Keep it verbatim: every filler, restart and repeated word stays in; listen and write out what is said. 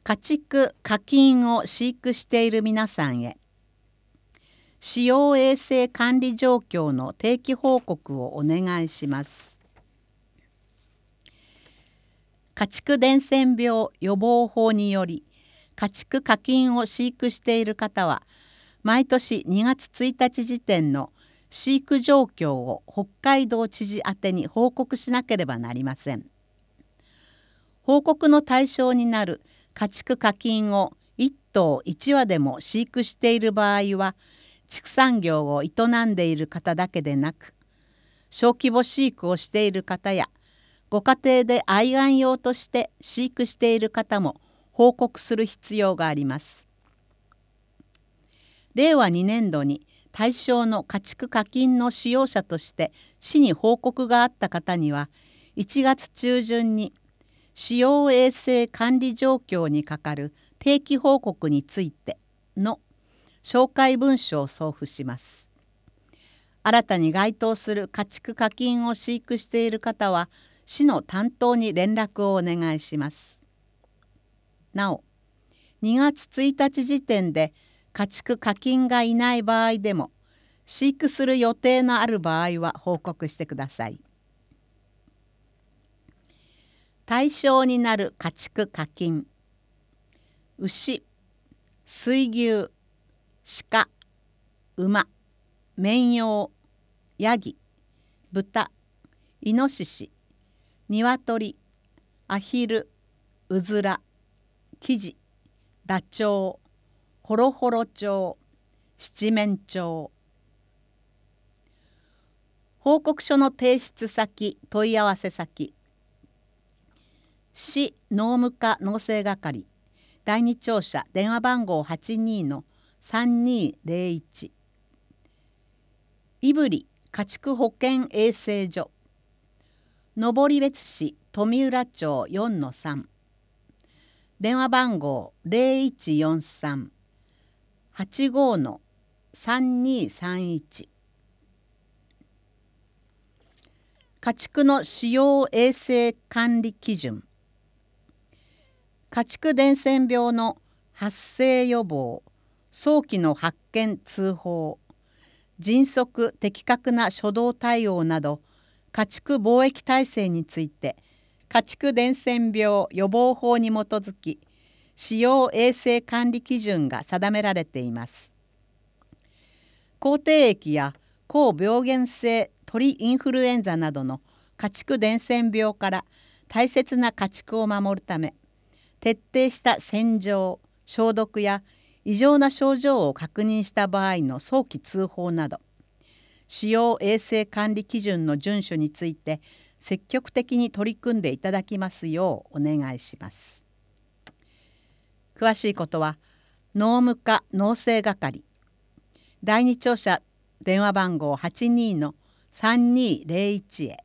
家畜・家禽を飼育している皆さんへ、使用衛生管理状況の定期報告をお願いします。家畜伝染病予防法により、家畜・家禽を飼育している方は、毎年にがつついたち時点の飼育状況を北海道知事宛てに報告しなければなりません。報告の対象になる家畜・家禽をいっとういちわでも飼育している場合は、畜産業を営んでいる方だけでなく、小規模飼育をしている方や、ご家庭で愛玩用として飼育している方も報告する必要があります。れいわにねんどに対象の家畜・家禽の使用者として市に報告があった方には、いちがつちゅうじゅんに使用衛生管理状況に係る定期報告についての紹介文書を送付します。新たに該当する家畜・家禽を飼育している方は、市の担当に連絡をお願いします。なお、にがつついたち時点で家畜・家禽がいない場合でも、飼育する予定のある場合は報告してください。対象になる家畜・家禽、牛、水牛、鹿、馬、綿羊、ヤギ、豚、イノシシ、ニワトリ、アヒル、ウズラ、キジ、ダチョウ、ホロホロ鳥、七面鳥。報告書の提出先、問い合わせ先、市農務課農政係だいに庁舎電話番号 はちにーのさんにーぜろいち、胆振家畜保健衛生所、登別市富浦町 よんのさん、電話番号 ぜろいちよんさん はちごのさんにーさんいち。家畜の使用衛生管理基準、家畜伝染病の発生予防、早期の発見通報、迅速的確な初動対応など、家畜防疫体制について、家畜伝染病予防法に基づき、使用衛生管理基準が定められています。口蹄疫や高病原性鳥インフルエンザなどの家畜伝染病から大切な家畜を守るため、徹底した洗浄・消毒や異常な症状を確認した場合の早期通報など、使用衛生管理基準の遵守について積極的に取り組んでいただきますようお願いします。詳しいことは農務課農政係だいに庁舎電話番号 はちにーのさんにーぜろいち へ。